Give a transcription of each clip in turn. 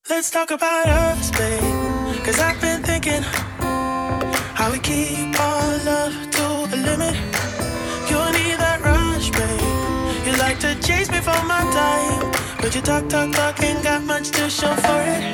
Let's talk about us, babe. Cause I've been thinking how we keep our love to a limit. You need that rush, babe. You like to chase me for my time, but you talk, ain't got much to show for it.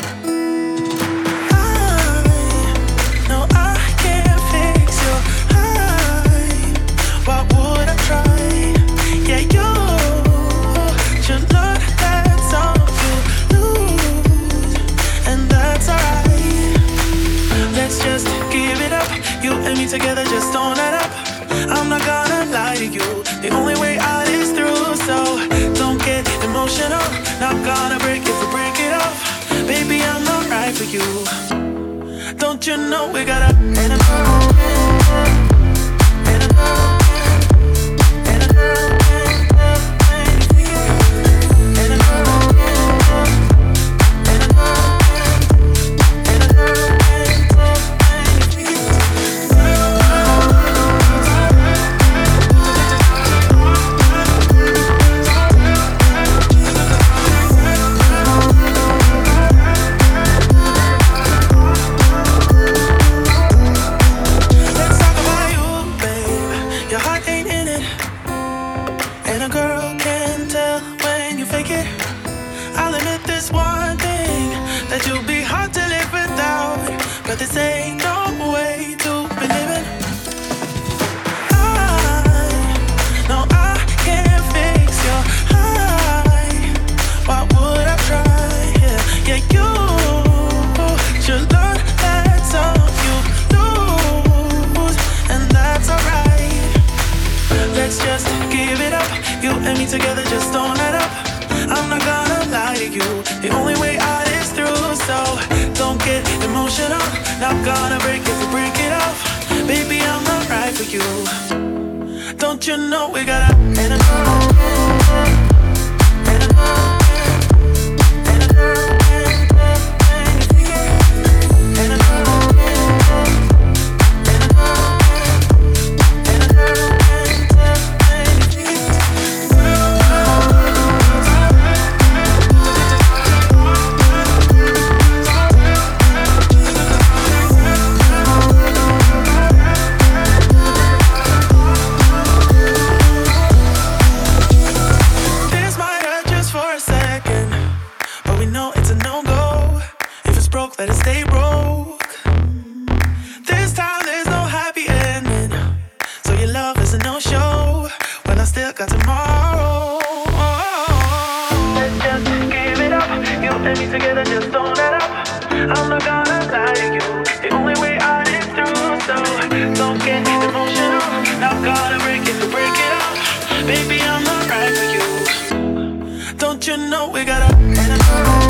No, I can't fix your high. Why would I try? Yeah, you should learn that some you lose, and that's alright. Let's just give it up. You and me together, just don't let up. I'm not gonna lie to you. The only way out is through, so don't get emotional. Not gonna break if we break it off. Baby, I'm not right for you. Don't you know we got a and a girl and a girl and a girl and a girl and a girl and a girl. That you'll be hard to live without, but this ain't no way to be living. I can't fix your high. Why would I try? Yeah, you should learn that some you lose, and that's alright. Let's just give it up. You and me together, just don't let up. I'm not gonna lie to you. The only way out is through, so don't get emotional. Not gonna break if we break it off. Baby, I'm not right for you. Don't you know we got a and a girl and a girl and a girl and a girl. Let it stay broke. This time there's no happy ending, so your love is a no-show. Well, I still got tomorrow. Let's just give it up. You and me together, just don't let up. I'm not gonna lie to you. The only way out is through, so don't get emotional. Not gonna break it to break it up. Baby, I'm not right for you. Don't you know we got a and a girl.